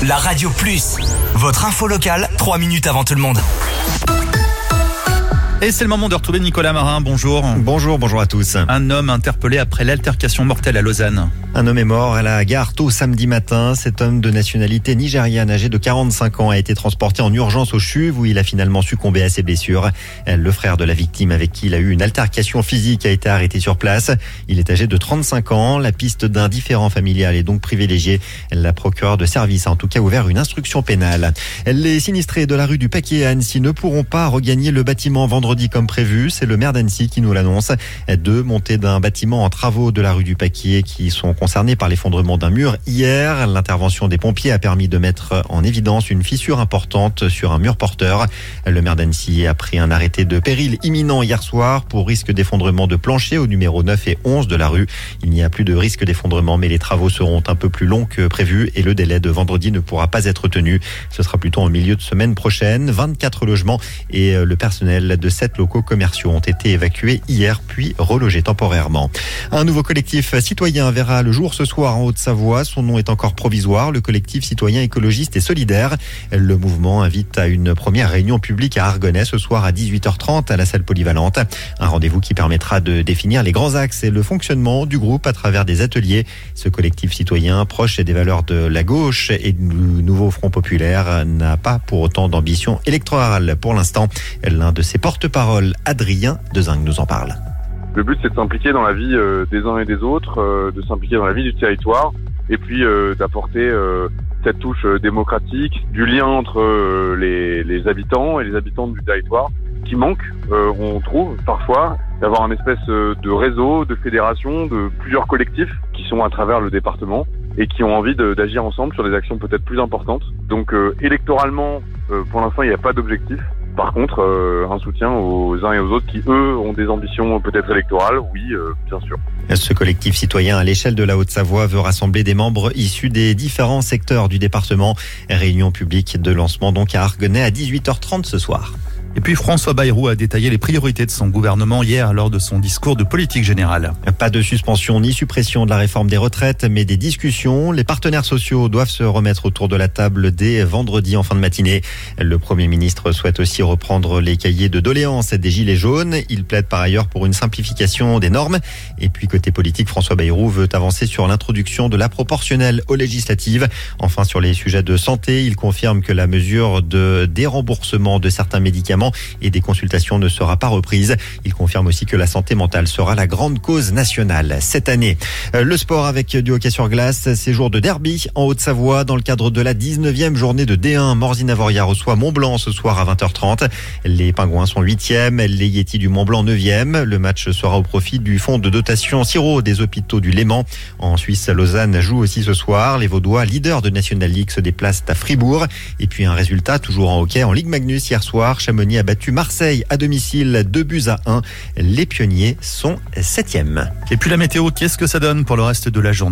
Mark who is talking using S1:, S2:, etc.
S1: la Radio Plus. Votre info locale, 3 minutes avant tout le monde.
S2: Et c'est le moment de retrouver Nicolas Marin, bonjour.
S3: Bonjour à tous.
S2: Un homme interpellé après l'altercation mortelle à Lausanne.
S3: Un homme est mort à la gare tôt samedi matin. Cet homme de nationalité nigériane âgé de 45 ans a été transporté en urgence au CHUV où il a finalement succombé à ses blessures. Le frère de la victime avec qui il a eu une altercation physique a été arrêté sur place. Il est âgé de 35 ans. La piste d'un différend familial est donc privilégiée. La procureure de service a en tout cas ouvert une instruction pénale. Les sinistrés de la rue du Paquier à Annecy ne pourront pas regagner le bâtiment vendredi comme prévu. C'est le maire d'Annecy qui nous l'annonce. 2 montées d'un bâtiment en travaux de la rue du Paquier qui sont concernées par l'effondrement d'un mur hier. L'intervention des pompiers a permis de mettre en évidence une fissure importante sur un mur porteur. Le maire d'Annecy a pris un arrêté de péril imminent hier soir pour risque d'effondrement de plancher au numéro 9 et 11 de la rue. Il n'y a plus de risque d'effondrement, mais les travaux seront un peu plus longs que prévu et le délai de vendredi ne pourra pas être tenu. Ce sera plutôt en milieu de semaine prochaine. 24 logements et le personnel de 7 locaux commerciaux ont été évacués hier puis relogés temporairement. Un nouveau collectif citoyen verra le jour ce soir en Haute-Savoie. Son nom est encore provisoire, le collectif citoyen écologiste et solidaire. Le mouvement invite à une première réunion publique à Argonay ce soir à 18h30 à la salle polyvalente. Un rendez-vous qui permettra de définir les grands axes et le fonctionnement du groupe à travers des ateliers. Ce collectif citoyen proche des valeurs de la gauche et du nouveau Front populaire n'a pas pour autant d'ambition électorale pour l'instant. L'un de ses porte-parole, Adrien Dezingue, nous en parle.
S4: Le but, c'est de s'impliquer dans la vie des uns et des autres, de s'impliquer dans la vie du territoire, et puis d'apporter cette touche démocratique, du lien entre les habitants et les habitantes du territoire, qui manque, on trouve parfois, d'avoir un espèce de réseau, de fédération, de plusieurs collectifs qui sont à travers le département et qui ont envie d'agir ensemble sur des actions peut-être plus importantes. Donc électoralement, pour l'instant, il n'y a pas d'objectif. Par contre, un soutien aux uns et aux autres qui, eux, ont des ambitions peut-être électorales, oui, bien sûr.
S3: Ce collectif citoyen à l'échelle de la Haute-Savoie veut rassembler des membres issus des différents secteurs du département. Réunion publique de lancement donc à Argonay à 18h30 ce soir.
S2: Et puis François Bayrou a détaillé les priorités de son gouvernement hier lors de son discours de politique générale.
S3: Pas de suspension ni suppression de la réforme des retraites, mais des discussions. Les partenaires sociaux doivent se remettre autour de la table dès vendredi en fin de matinée. Le Premier ministre souhaite aussi reprendre les cahiers de doléances des Gilets jaunes. Il plaide par ailleurs pour une simplification des normes. Et puis côté politique, François Bayrou veut avancer sur l'introduction de la proportionnelle aux législatives. Enfin, sur les sujets de santé, il confirme que la mesure de déremboursement de certains médicaments et des consultations ne sera pas reprise. Il confirme aussi que la santé mentale sera la grande cause nationale cette année. Le sport avec du hockey sur glace, c'est jour de derby en Haute-Savoie dans le cadre de la 19e journée de D1. Morzine-Avoria reçoit Mont-Blanc ce soir à 20h30. Les Pingouins sont 8e, les Yétis du Mont-Blanc 9e. Le match sera au profit du fonds de dotation Siro des hôpitaux du Léman. En Suisse, Lausanne joue aussi ce soir. Les Vaudois, leaders de National League, se déplacent à Fribourg. Et puis un résultat toujours en hockey en Ligue Magnus hier soir. Chamonix a battu Marseille à domicile 2-1. Les Pionniers sont 7e.
S2: Et puis la météo, qu'est-ce que ça donne pour le reste de la journée ?